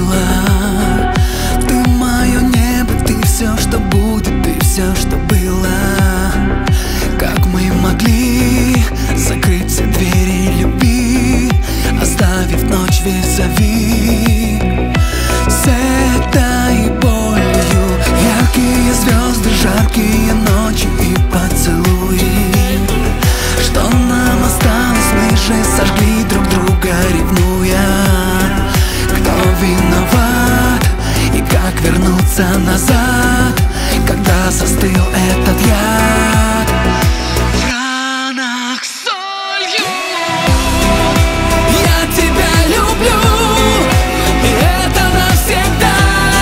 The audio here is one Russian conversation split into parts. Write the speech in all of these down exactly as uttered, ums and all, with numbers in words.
было. Ты мое небо, ты все, что будет, ты все, что было. Как мы могли закрыть все двери любви, оставив ночь визави с этой болью? Яркие звезды, жаркие ночи и поцелуи. Что нам осталось? Мы же сожгли друг друга, ревнуя. Кто виноват и как вернуться назад, когда застыл этот яд в ранах солью? Я тебя люблю, и это навсегда.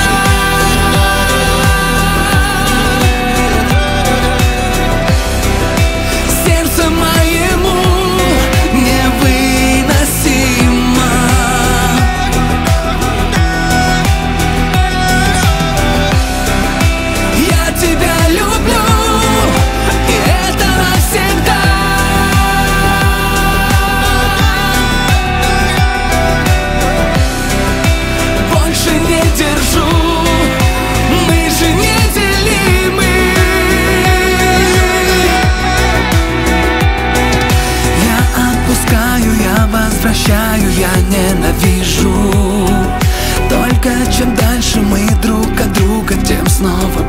Сердце моему невыносимо. Я тебя люблю, и это навсегда. Больше не держу, мы же неделимы. Я отпускаю, я возвращаю, я ненавижу. Только чем дальше мы друг от друга, тем снова